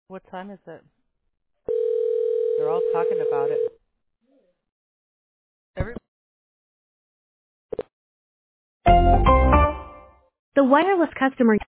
What time is it? They're all talking about it. Every The wireless customer